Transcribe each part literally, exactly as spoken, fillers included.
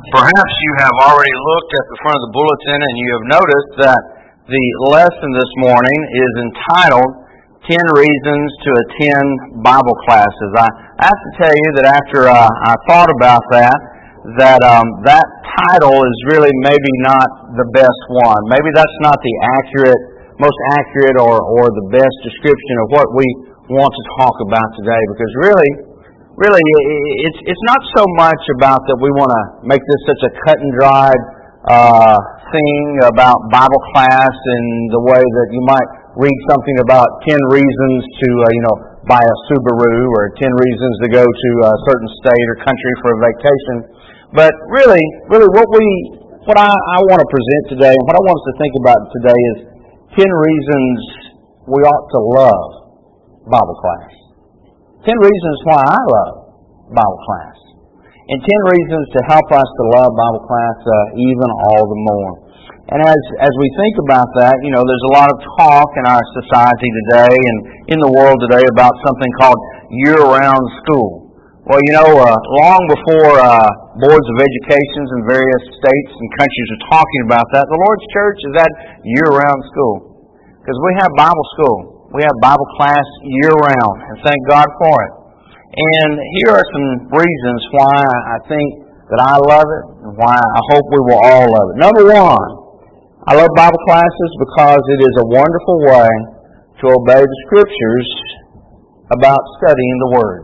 Perhaps you have already looked at the front of the bulletin and you have noticed that the lesson this morning is entitled ten Reasons to Attend Bible Classes. I have to tell you that after uh, I thought about that, that um, that title is really maybe not the best one. Maybe that's not the accurate, most accurate or, or the best description of what we want to talk about today, because really, Really, it's it's not so much about that we want to make this such a cut and dried uh, thing about Bible class in the way that you might read something about ten reasons to uh, you know buy a Subaru or ten reasons to go to a certain state or country for a vacation. But really, really, what we what I, I want to present today and what I want us to think about today is ten reasons we ought to love Bible class. Ten reasons why I love Bible class. And ten reasons to help us to love Bible class uh, even all the more. And as as we think about that, you know, there's a lot of talk in our society today and in the world today about something called year-round school. Well, you know, uh, long before uh, boards of education in various states and countries are talking about that, the Lord's Church is at year-round school. Because we have Bible school. We have Bible class year-round, and thank God for it. And here are some reasons why I think that I love it, and why I hope we will all love it. Number one, I love Bible classes because it is a wonderful way to obey the Scriptures about studying the Word.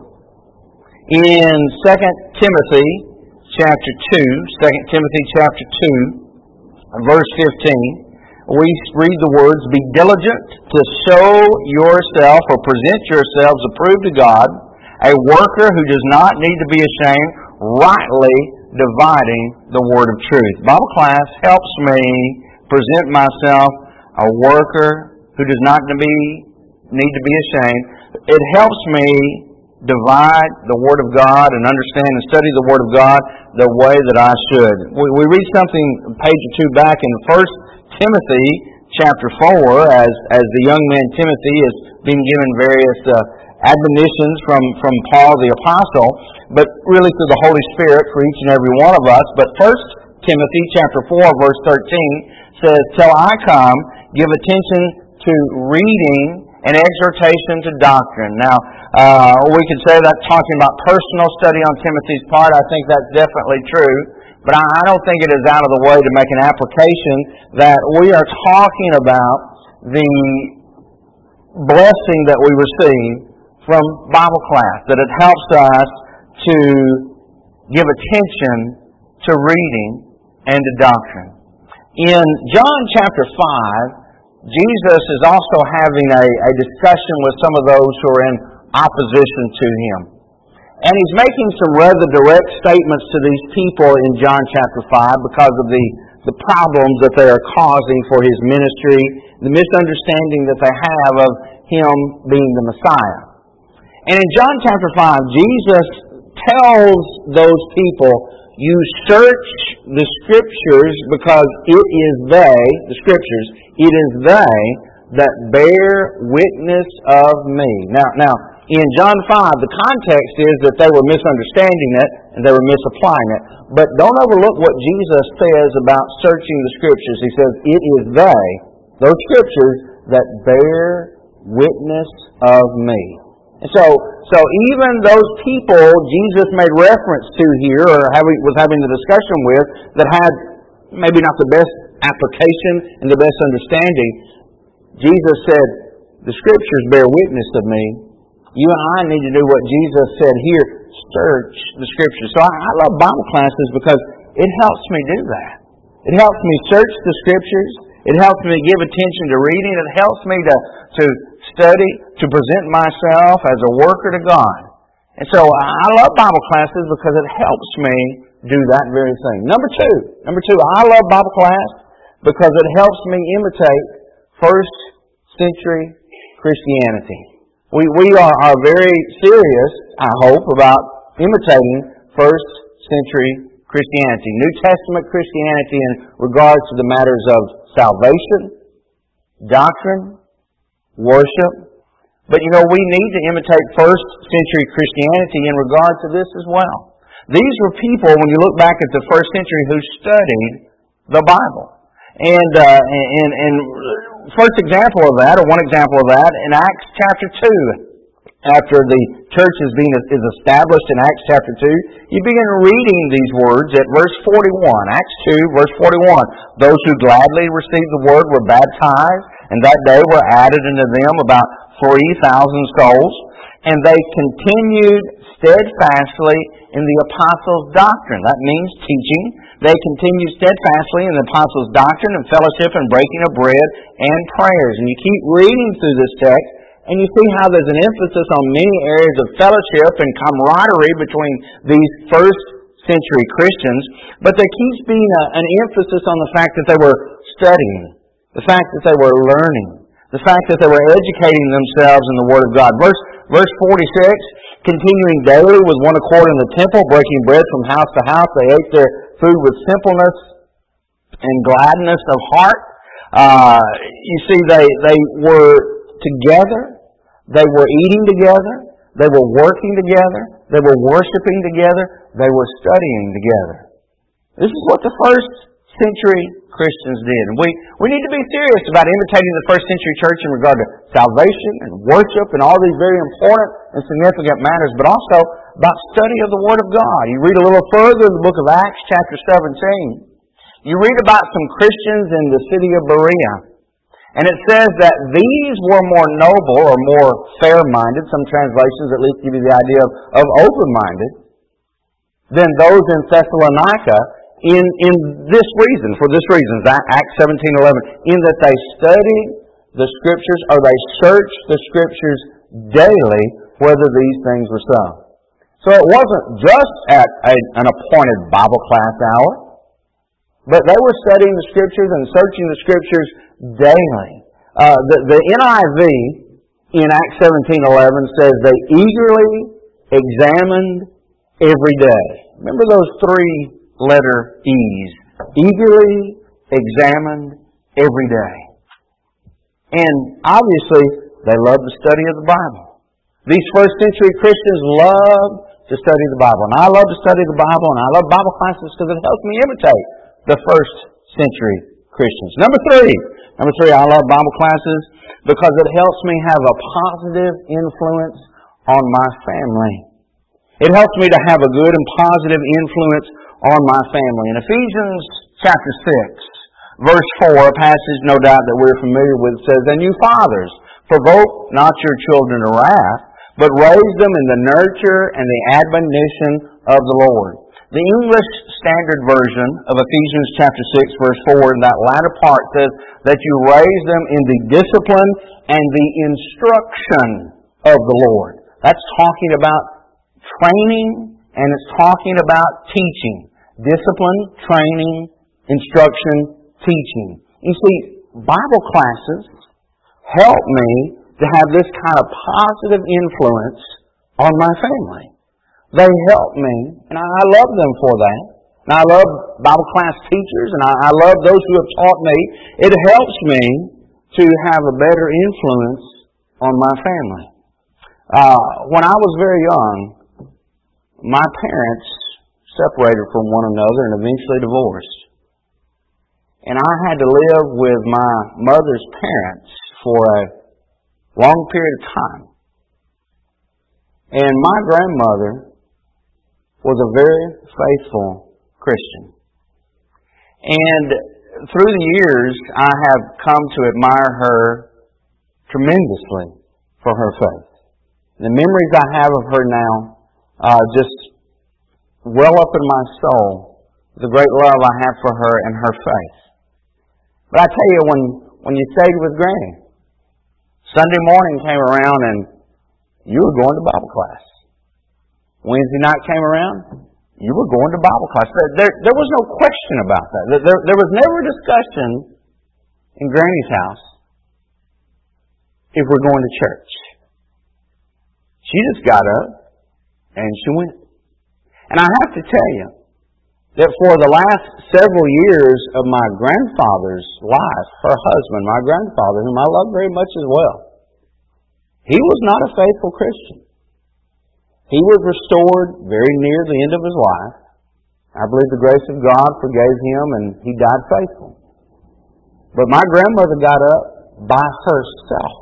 In Second Timothy chapter two, Second Timothy chapter two, verse fifteen, we read the words, "Be diligent to show yourself or present yourselves approved to God, a worker who does not need to be ashamed, rightly dividing the word of truth." Bible class helps me present myself a worker who does not be, need to be ashamed. It helps me divide the Word of God and understand and study the Word of God the way that I should. We, we read something a page or two back in First Timothy chapter four, as as the young man Timothy is being given various uh, admonitions from, from Paul the Apostle, but really through the Holy Spirit for each and every one of us. But First Timothy chapter four, verse thirteen says, "Till I come, give attention to reading and exhortation to doctrine." Now, uh, we could say that's talking about personal study on Timothy's part. I think that's definitely true. But I don't think it is out of the way to make an application that we are talking about the blessing that we receive from Bible class, that it helps us to give attention to reading and to doctrine. In John chapter five, Jesus is also having a, a discussion with some of those who are in opposition to Him. And He's making some rather direct statements to these people in John chapter five because of the, the problems that they are causing for His ministry, the misunderstanding that they have of Him being the Messiah. And in John chapter five, Jesus tells those people, "You search the Scriptures because it is they," the Scriptures, "it is they that bear witness of me." Now, now, in John five, the context is that they were misunderstanding it and they were misapplying it. But don't overlook what Jesus says about searching the Scriptures. He says, "It is they," those Scriptures, "that bear witness of me." And so, so even those people Jesus made reference to here, or having, was having the discussion with, that had maybe not the best application and the best understanding, Jesus said, "The Scriptures bear witness of me." You and I need to do what Jesus said here, search the Scriptures. So I, I love Bible classes because it helps me do that. It helps me search the Scriptures. It helps me give attention to reading. It helps me to, to study, to present myself as a worker to God. And so I love Bible classes because it helps me do that very thing. Number two, number two, I love Bible class because it helps me imitate first century Christianity. We we are, are very serious, I hope, about imitating first century Christianity, New Testament Christianity in regards to the matters of salvation, doctrine, worship. But you know, we need to imitate first century Christianity in regard to this as well. These were people, when you look back at the first century, who studied the Bible. And, uh, and, and first example of that, or one example of that, in Acts chapter two, after the church is being is established in Acts chapter two, you begin reading these words at verse forty-one. Acts two, verse forty-one. Those who gladly received the word were baptized, and that day were added unto them about three thousand souls. And they continued steadfastly in the apostles' doctrine. That means teaching. They continued steadfastly in the apostles' doctrine and fellowship and breaking of bread and prayers. And you keep reading through this text, and you see how there's an emphasis on many areas of fellowship and camaraderie between these first century Christians. But there keeps being a, an emphasis on the fact that they were studying, the fact that they were learning, the fact that they were educating themselves in the Word of God. Verse, verse forty-six, continuing daily with one accord in the temple, breaking bread from house to house, they ate their food with simpleness and gladness of heart. Uh, you see, they, they were together. They were eating together. They were working together. They were worshiping together. They were studying together. This is what the first century Christians did. And we, we need to be serious about imitating the first century church in regard to salvation and worship and all these very important and significant matters, but also about study of the Word of God. You read a little further in the book of Acts, chapter seventeen. You read about some Christians in the city of Berea. And it says that these were more noble or more fair-minded, some translations at least give you the idea of, of open-minded, than those in Thessalonica in, in this reason, for this reason, Acts seventeen eleven, in that they studied the Scriptures or they searched the Scriptures daily whether these things were so. So it wasn't just at a, an appointed Bible class hour, but they were studying the Scriptures and searching the Scriptures daily. Uh, the, the N I V in Acts seventeen eleven says they eagerly examined every day. Remember those three letter E's. Eagerly examined every day. And obviously, they loved the study of the Bible. These first century Christians loved to study the Bible. And I love to study the Bible, and I love Bible classes because it helps me imitate the first century Christians. Number three. Number three, I love Bible classes because it helps me have a positive influence on my family. It helps me to have a good and positive influence on my family. In Ephesians chapter six, verse four, a passage no doubt that we're familiar with, says, "And you fathers, provoke not your children to wrath, but raise them in the nurture and the admonition of the Lord." The English Standard Version of Ephesians chapter six, verse four, in that latter part says that you raise them in the discipline and the instruction of the Lord. That's talking about training, and it's talking about teaching. Discipline, training, instruction, teaching. You see, Bible classes help me to have this kind of positive influence on my family. They help me, and I love them for that. And I love Bible class teachers, and I love those who have taught me. It helps me to have a better influence on my family. Uh, when I was very young, my parents separated from one another and eventually divorced. And I had to live with my mother's parents for a long period of time. And my grandmother was a very faithful Christian. And through the years, I have come to admire her tremendously for her faith. The memories I have of her now uh, just well up in my soul, the great love I have for her and her faith. But I tell you, when, when you stayed with Granny, Sunday morning came around and you were going to Bible class. Wednesday night came around, you were going to Bible class. There, there, there was no question about that. There, there was never a discussion in Granny's house if we're going to church. She just got up and she went. And I have to tell you that for the last several years of my grandfather's life, her husband, my grandfather, whom I love very much as well, he was not a faithful Christian. He was restored very near the end of his life. I believe the grace of God forgave him and he died faithful. But my grandmother got up by herself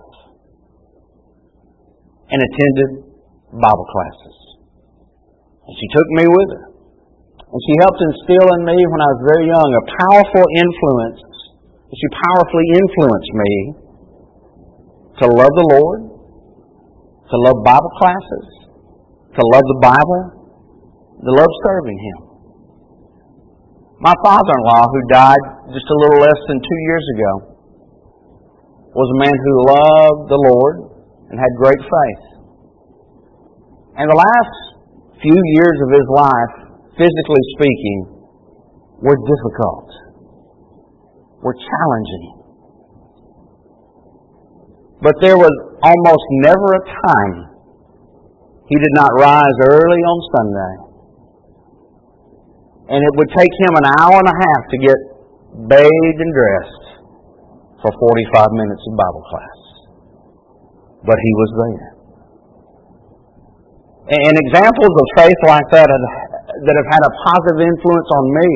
and attended Bible classes. And she took me with her. And she helped instill in me when I was very young a powerful influence. She powerfully influenced me to love the Lord, to love Bible classes, to love the Bible, to love serving Him. My father-in-law, who died just a little less than two years ago, was a man who loved the Lord and had great faith. And the last few years of his life, physically speaking, were difficult, were challenging. But there was almost never a time he did not rise early on Sunday. And it would take him an hour and a half to get bathed and dressed for forty-five minutes of Bible class. But he was there. And examples of faith like that that have had a positive influence on me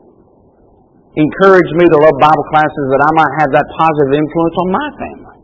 encouraged me to love Bible classes that I might have that positive influence on my family.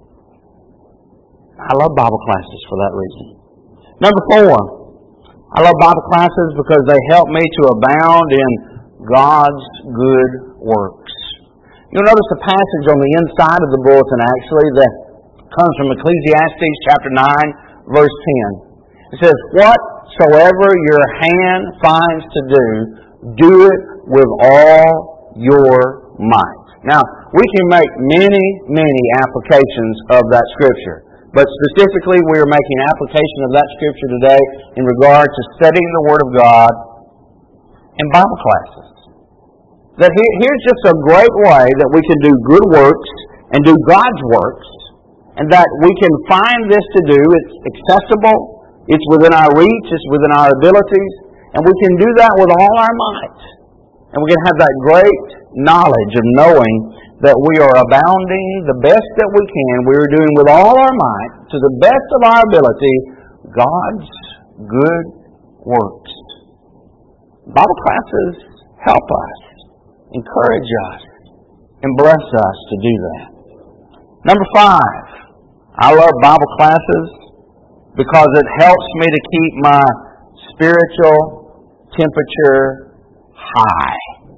I love Bible classes for that reason. Number four, I love Bible classes because they help me to abound in God's good works. You'll notice a passage on the inside of the bulletin actually that comes from Ecclesiastes chapter nine, verse ten. It says, "Whatsoever your hand finds to do, do it with all your might." Now, we can make many, many applications of that Scripture. But specifically, we are making application of that Scripture today in regard to studying the Word of God in Bible classes. That here's just a great way that we can do good works and do God's works, and that we can find this to do. It's accessible, it's within our reach, it's within our abilities, and we can do that with all our might. And we can have that great knowledge of knowing that we are abounding the best that we can. We are doing with all our might, to the best of our ability, God's good works. Bible classes help us, encourage us, and bless us to do that. Number five, I love Bible classes because it helps me to keep my spiritual temperature high.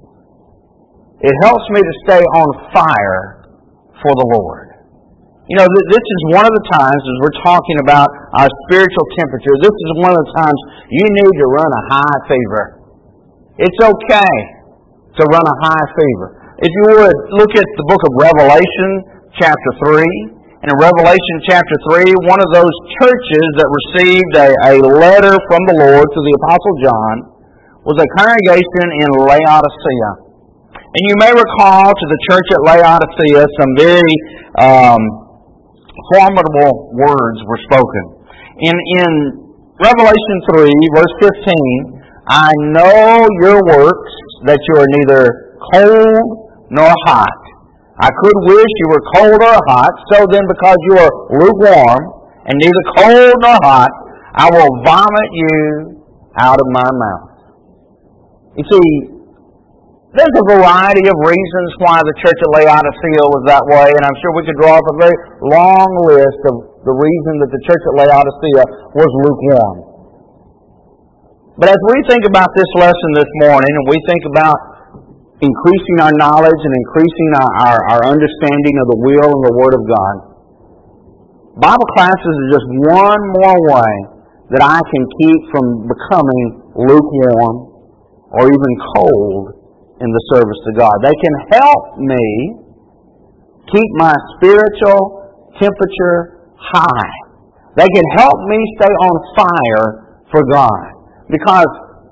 It helps me to stay on fire for the Lord. You know, this is one of the times, as we're talking about our spiritual temperature, this is one of the times you need to run a high fever. It's okay to run a high fever. If you would, look at the book of Revelation, chapter three. And in Revelation chapter three, one of those churches that received a, a letter from the Lord to the Apostle John was a congregation in Laodicea. And you may recall to the church at Laodicea some very um, formidable words were spoken. In, in Revelation three, verse fifteen, "I know your works, that you are neither cold nor hot. I could wish you were cold or hot, so then because you are lukewarm, and neither cold nor hot, I will vomit you out of my mouth." You see, there's a variety of reasons why the church at Laodicea was that way, and I'm sure we could draw up a very long list of the reason that the church at Laodicea was lukewarm. But as we think about this lesson this morning, and we think about increasing our knowledge and increasing our, our, our understanding of the will and the Word of God, Bible classes is just one more way that I can keep from becoming lukewarm or even cold in the service to God. They can help me keep my spiritual temperature high. They can help me stay on fire for God. Because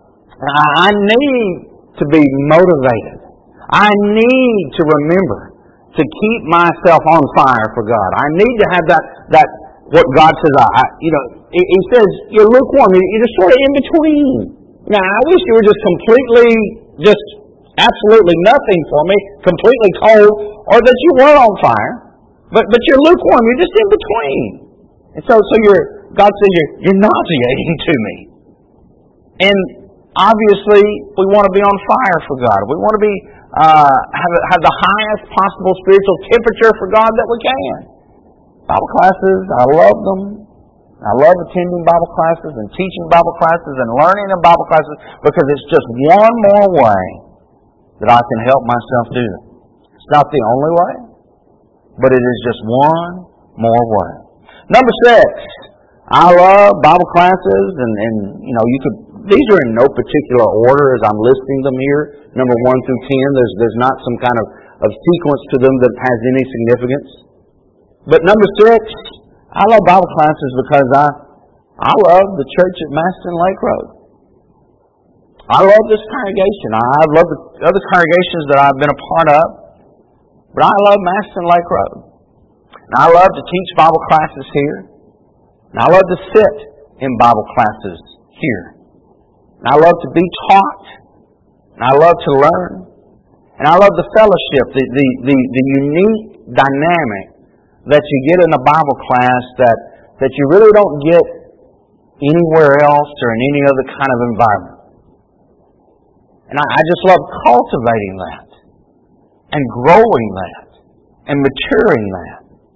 I need to be motivated. I need to remember to keep myself on fire for God. I need to have that, that what God says, I, you know, He, he says, you're lukewarm. You're just sort of in between. Now, I wish you were just completely, just absolutely nothing for me, completely cold, or that you were on fire, but but you're lukewarm, you're just in between. And so so you're God says you're you're nauseating to me. And obviously, we want to be on fire for God. We want to be uh, have, have the highest possible spiritual temperature for God that we can. Bible classes, I love them. I love attending Bible classes and teaching Bible classes and learning in Bible classes because it's just one more way that I can help myself do it. It's not the only way, but it is just one more way. Number six, I love Bible classes, and, and you know, you could. These are in no particular order as I'm listing them here. Number one through ten. There's there's not some kind of, of sequence to them that has any significance. But number six, I love Bible classes because I I love the church at Maston Lake Road. I love this congregation. I love the other congregations that I've been a part of. But I love Maston Lake Road. And I love to teach Bible classes here. And I love to sit in Bible classes here. And I love to be taught. And I love to learn. And I love the fellowship, the, the, the, the unique dynamic that you get in a Bible class that, that you really don't get anywhere else or in any other kind of environment. And I, I just love cultivating that and growing that and maturing that.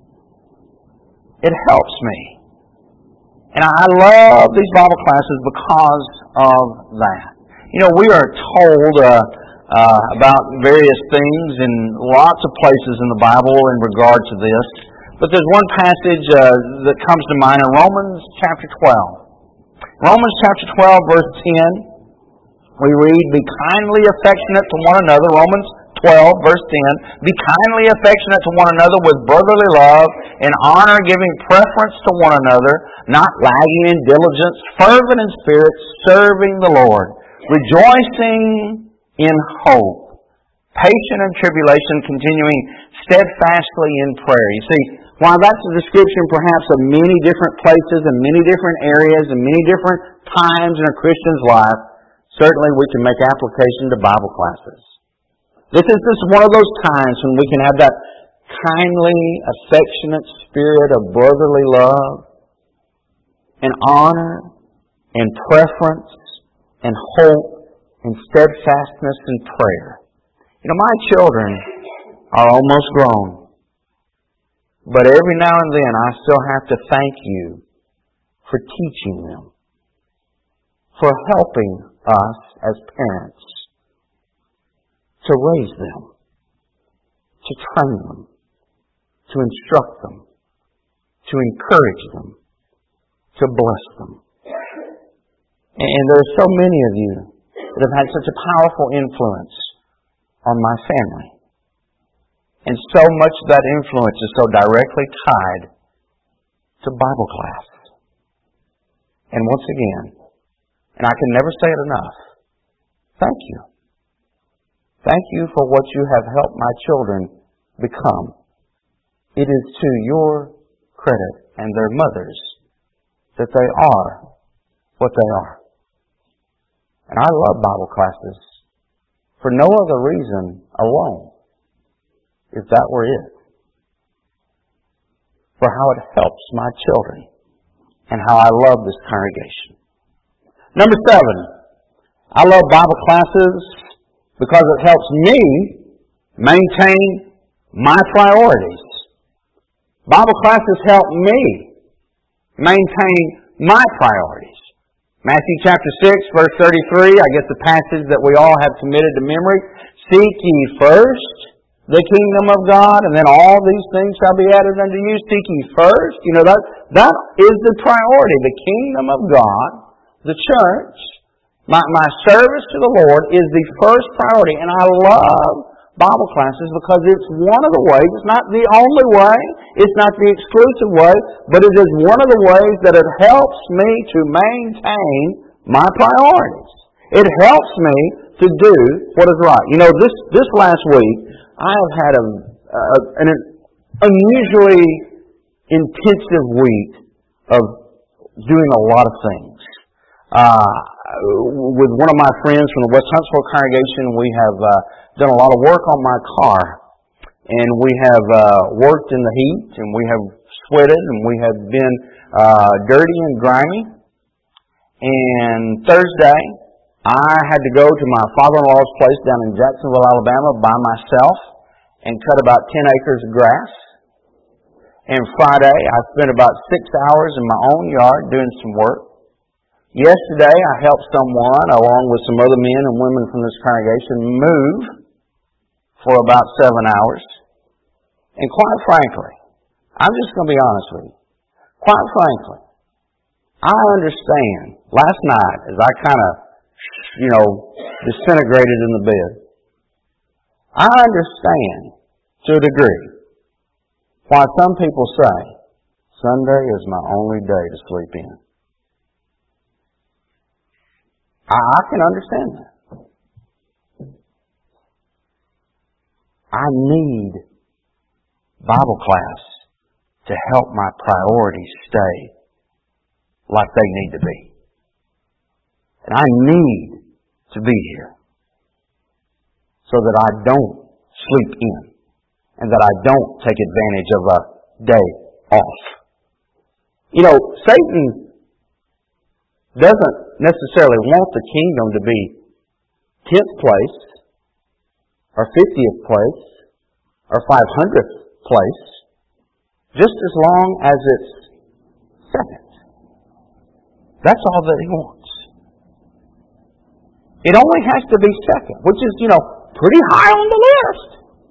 It helps me. And I love these Bible classes because of that. You know, we are told uh, uh, about various things in lots of places in the Bible in regard to this. But there's one passage uh, that comes to mind in Romans chapter twelve. Romans chapter twelve, verse ten, we read, "Be kindly affectionate to one another." Romans twelve, verse ten. "Be kindly affectionate to one another with brotherly love, in honor, giving preference to one another, not lagging in diligence, fervent in spirit, serving the Lord, rejoicing in hope, patient in tribulation, continuing steadfastly in prayer." You see, while that's a description perhaps of many different places and many different areas and many different times in a Christian's life, certainly we can make application to Bible classes. This is just one of those times when we can have that kindly, affectionate spirit of brotherly love and honor and preference and hope and steadfastness in prayer. You know, my children are almost grown. But every now and then I still have to thank you for teaching them, for helping us as parents to raise them, to train them, to instruct them, to encourage them, to bless them. And there are so many of you that have had such a powerful influence on my family. And so much of that influence is so directly tied to Bible class. And once again, and I can never say it enough, thank you. Thank you for what you have helped my children become. It is to your credit and their mothers that they are what they are. And I love Bible classes for no other reason alone, if that were it. For how it helps my children and how I love this congregation. Number seven, I love Bible classes because it helps me maintain my priorities. Bible classes help me maintain my priorities. Matthew chapter six, verse thirty-three, I guess the passage that we all have committed to memory. "Seek ye first the kingdom of God, and then all these things shall be added unto you." Seek ye first. You know, that, that is the priority. The kingdom of God, the church, my, my service to the Lord is the first priority. And I love Bible classes because it's one of the ways, it's not the only way, it's not the exclusive way, but it is one of the ways that it helps me to maintain my priorities. It helps me to do what is right. You know, this, this last week, I have had a, a, an unusually intensive week of doing a lot of things. Uh, with one of my friends from the West Huntsville congregation, we have uh, done a lot of work on my car. And we have uh, worked in the heat, and we have sweated, and we have been uh, dirty and grimy. And Thursday, I had to go to my father-in-law's place down in Jacksonville, Alabama by myself and cut about ten acres of grass. And Friday, I spent about six hours in my own yard doing some work. Yesterday, I helped someone, along with some other men and women from this congregation, move for about seven hours. And quite frankly, I'm just going to be honest with you. Quite frankly, I understand. Last night, as I kind of, you know, disintegrated in the bed, I understand to a degree why some people say, Sunday is my only day to sleep in. I, I can understand that. I need Bible class to help my priorities stay like they need to be. And I need to be here so that I don't sleep in and that I don't take advantage of a day off. You know, Satan doesn't necessarily want the kingdom to be tenth place or fiftieth place or five hundredth place, just as long as it's second. That's all that he wants. It only has to be second, which is, you know, pretty high on the list.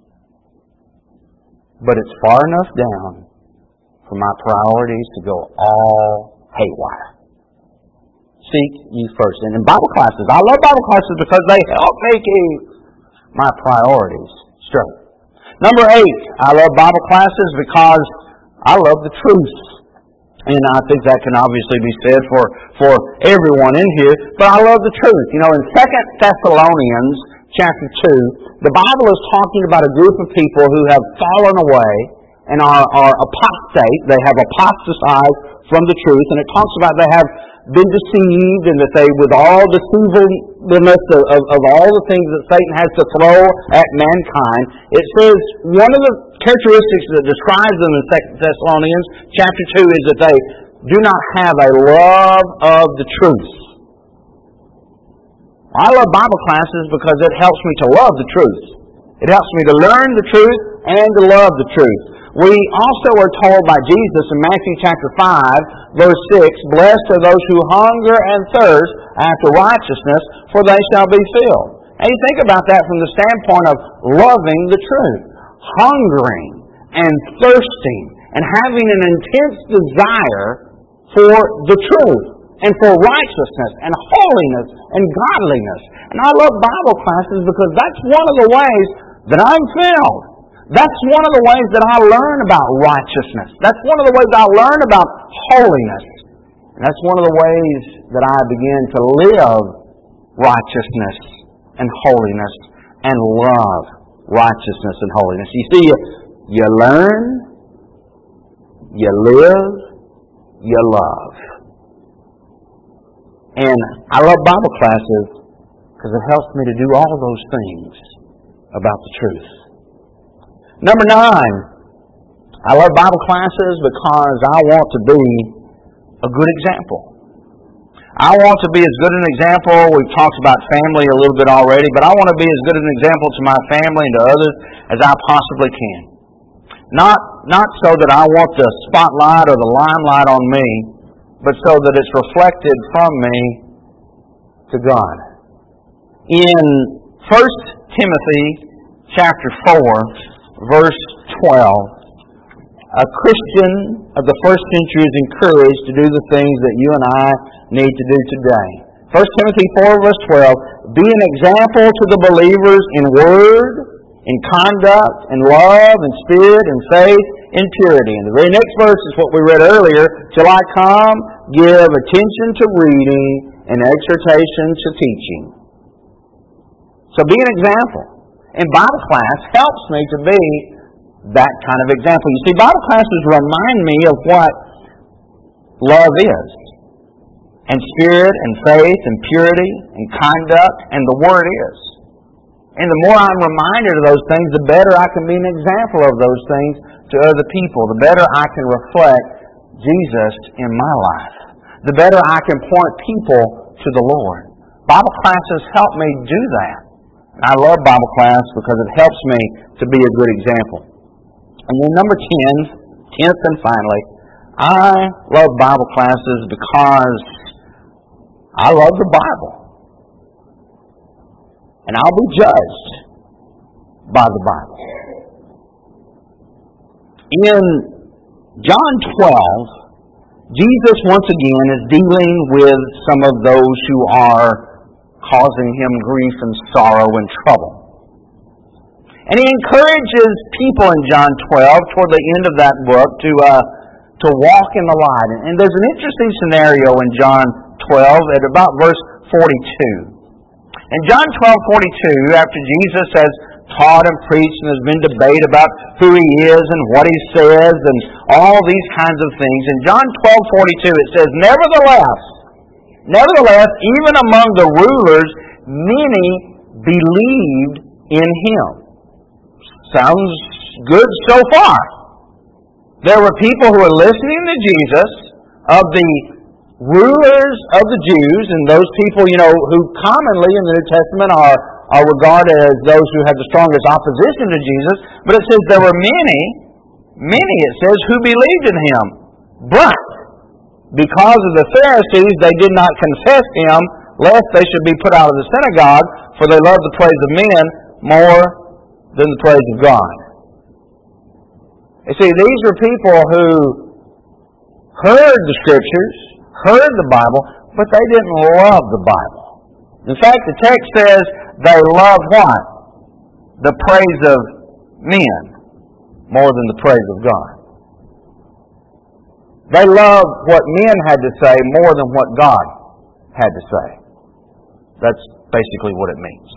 But it's far enough down for my priorities to go all haywire. Seek ye first. And in Bible classes, I love Bible classes because they help me keep my priorities straight. Number eight, I love Bible classes because I love the truth. And I think that can obviously be said for, for everyone in here. But I love the truth. You know, in Second Thessalonians chapter two, the Bible is talking about a group of people who have fallen away and are, are apostate. They have apostatized from the truth. And it talks about they have been deceived and that they, with all deceivableness of, of, of all the things that Satan has to throw at mankind, it says one of the characteristics that describes them in Second Thessalonians chapter two is that they do not have a love of the truth. I love Bible classes because it helps me to love the truth. It helps me to learn the truth and to love the truth. We also are told by Jesus in Matthew chapter five, verse six, Blessed are those who hunger and thirst after righteousness, for they shall be filled. And you think about that from the standpoint of loving the truth. Hungering and thirsting and having an intense desire for the truth and for righteousness and holiness and godliness. And I love Bible classes because that's one of the ways that I'm filled. That's one of the ways that I learn about righteousness. That's one of the ways I learn about holiness. And that's one of the ways that I begin to live righteousness and holiness and love righteousness and holiness. You see, you, you learn, you live, you love. And I love Bible classes because it helps me to do all those things about the truth. Number nine, I love Bible classes because I want to be a good example. I want to be as good an example. We've talked about family a little bit already, but I want to be as good an example to my family and to others as I possibly can. Not, not so that I want the spotlight or the limelight on me, but so that it's reflected from me to God. In First Timothy chapter four, verse twelve, a Christian of the first century is encouraged to do the things that you and I need to do today. First Timothy four, verse twelve, be an example to the believers in word, in conduct, in love, in spirit, in faith, in purity. And the very next verse is what we read earlier. Till I come, give attention to reading and exhortation to teaching. So be an example. And Bible class helps me to be that kind of example. You see, Bible classes remind me of what love is. And spirit, and faith, and purity, and conduct, and the Word is. And the more I'm reminded of those things, the better I can be an example of those things to other people. The better I can reflect Jesus in my life. the better I can point people to the Lord. Bible classes help me do that. I love Bible class because it helps me to be a good example. And then number ten, tenth and finally, I love Bible classes because I love the Bible. And I'll be judged by the Bible. In John twelve, Jesus once again is dealing with some of those who are causing him grief and sorrow and trouble. And he encourages people in John twelve, toward the end of that book, to uh, to walk in the light. And there's an interesting scenario in John twelve at about verse forty-two. In John twelve forty-two, after Jesus has taught and preached and there's been debate about who he is and what he says and all these kinds of things, in John twelve forty-two it says, Nevertheless, nevertheless, even among the rulers, many believed in him. Sounds good so far. There were people who were listening to Jesus, of the rulers of the Jews, and those people, you know, who commonly in the New Testament are, are regarded as those who have the strongest opposition to Jesus. But it says there were many, many, it says, who believed in him. But because of the Pharisees, they did not confess him, lest they should be put out of the synagogue, for they loved the praise of men more than the praise of God. You see, these are people who heard the Scriptures, heard the Bible, but they didn't love the Bible. In fact, the text says they loved what? The praise of men more than the praise of God. They loved what men had to say more than what God had to say. That's basically what it means.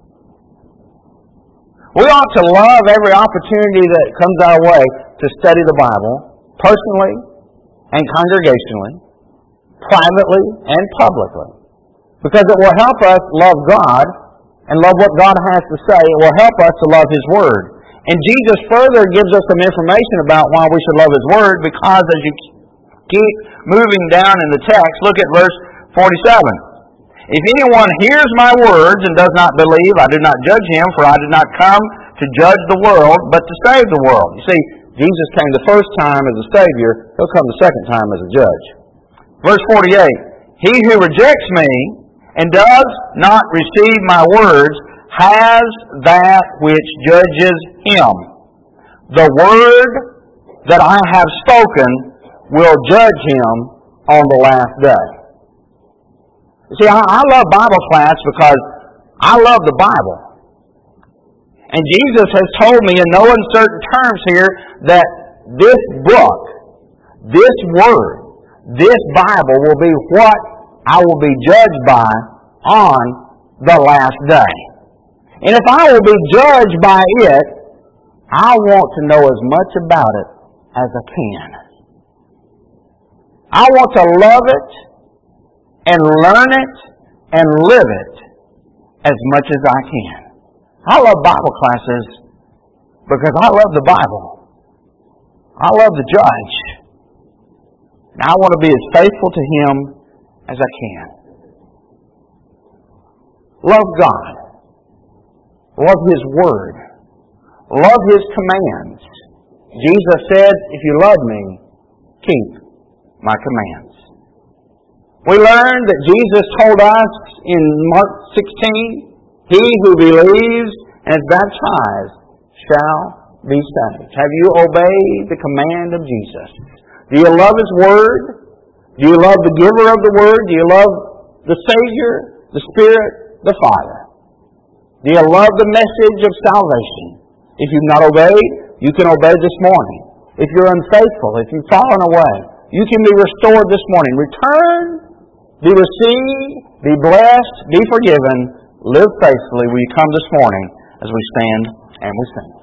We ought to love every opportunity that comes our way to study the Bible, personally and congregationally, privately and publicly, because it will help us love God and love what God has to say. It will help us to love His Word. And Jesus further gives us some information about why we should love His Word, because as you keep moving down in the text, look at verse forty-seven. If anyone hears my words and does not believe, I do not judge him, for I did not come to judge the world, but to save the world. You see, Jesus came the first time as a Savior. He'll come the second time as a judge. Verse forty-eight. He who rejects me and does not receive my words has that which judges him. The word that I have spoken will judge him on the last day. You see, I, I love Bible class because I love the Bible. And Jesus has told me in no uncertain terms here that this book, this word, this Bible will be what I will be judged by on the last day. And if I will be judged by it, I want to know as much about it as I can. I want to love it and learn it and live it as much as I can. I love Bible classes because I love the Bible. I love the judge. And I want to be as faithful to Him as I can. Love God. Love His Word. Love His commands. Jesus said, if you love me, keep my commands. We learned that Jesus told us in Mark sixteen, he who believes and is baptized shall be saved. Have you obeyed the command of Jesus? Do you love His Word? Do you love the giver of the Word? Do you love the Savior, the Spirit, the Father? Do you love the message of salvation? If you've not obeyed, you can obey this morning. If you're unfaithful, if you've fallen away, you can be restored this morning. Return, be received, be blessed, be forgiven, live faithfully. Will you come this morning as we stand and we sing?